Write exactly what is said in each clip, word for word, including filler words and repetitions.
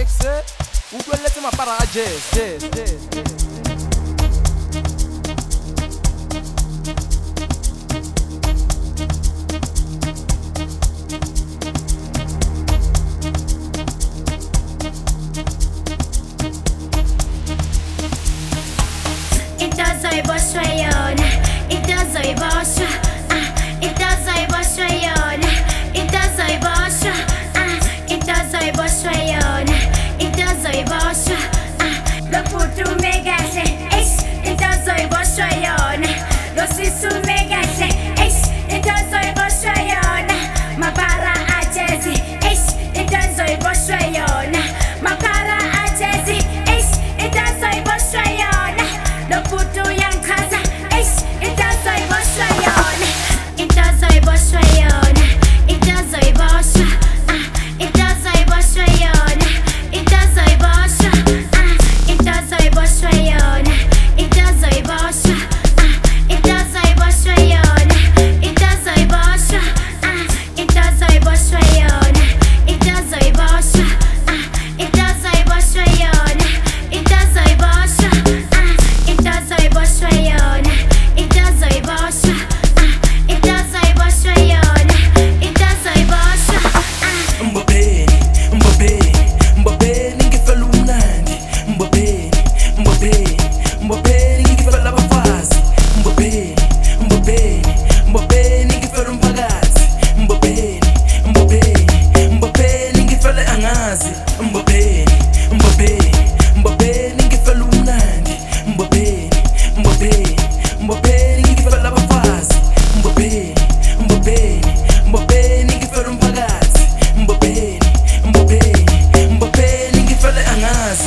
Exe, ukweletse mapara a jazz, jazz, jazz, jazz. Itazoy boşver yona, itazoy boşver, ah, itazoy boşver yona, itazoy boşver, ah, itazoy boşver yona, itazoy boşver, ah, lo putu megase, eş, itazoy boşver yona, lo sisu megase, eş, itazoy boşver yona, ma para achezi, eş, itazoy boşver yona, ma para achezi, eş, itazoy boşver yona. Lo putu yang kaza, eş, itazoy boşver yona, itazoy boşver yona, itazoy boşver, ah, itazoy boşver yona, itazoy boşver, ah, itazoy boşver yona, itazoy boşver, ah, itazoy boşver yona, itazoy boşver, ah, itazoy boşver yona, itazoy boşver, ah, itazoy boşver yona, itazoy boşver, ah. Itazoy boşver yona, itazoy boşver, ah, itazoy boşver yona, itazoy boşver, ah. Mbabeni, mbabeni, mbabeni ngifela umnandi. Mbabeni, mbabeni, mbabeni ngifela abafazi. Mbabeni, mbabeni, mbabeni ngifela umphakathi. Mbabeni, mbabeni, mbabeni ngifela angazi. Mbabeni, mbabeni, mbabeni ngifela umnandi. Mbabeni, mbabeni, mbabeni ngifela abafazi. Mbabeni, mbabeni, mbabeni ngifela umphakathi. Mbabeni, mbabeni, mbabeni ngifela angazi.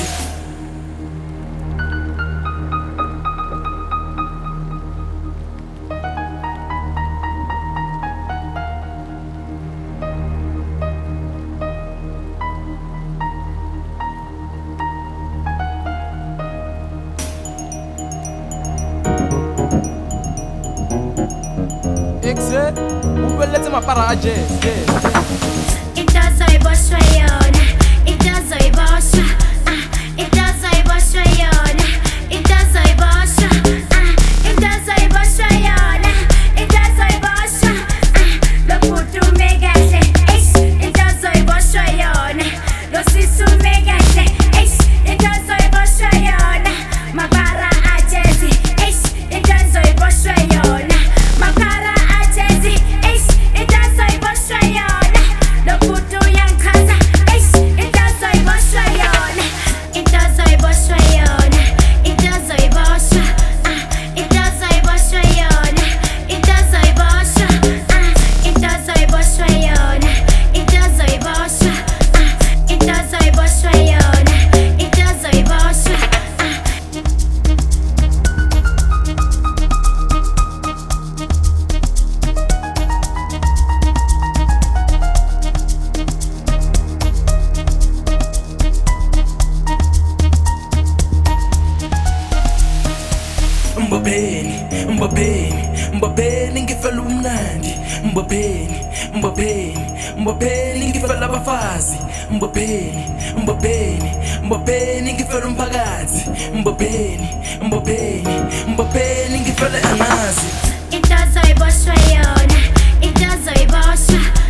Exe, ukweletse mapara a jazz, jazz, jazz. Itazoy boşver yona, itazoy boşver, ah, itazoy boşver yona, itazoy boşver, ah, itazoy boşver yona, itazoy boşver, ah, lo putu megase, eş, itazoy boşver yona, lo sisu megase, eş, itazoy boşver yona, ma para achezi, eş, itazoy boşver yona, ma para achezi, eş, itazoy boşver yona. Lo putu yang kaza, eş, itazoy boşver yona, itazoy boşver yona, itazoy boşver, ah, itazoy boşver yona, itazoy boşver, ah, itazoy boşver yona, itazoy boşver, ah, itazoy boşver yona, itazoy boşver, ah. Mbabeni, mbabeni, mbabeni ngifela umnandi. Mbabeni, mbabeni, mbabeni ngifela abafazi. Mbabeni, mbabeni, mbabeni ngifela umphakathi. Mbabeni, mbabeni, mbabeni ngifela angazi. Itazoy boşver yona, itazoy boşver,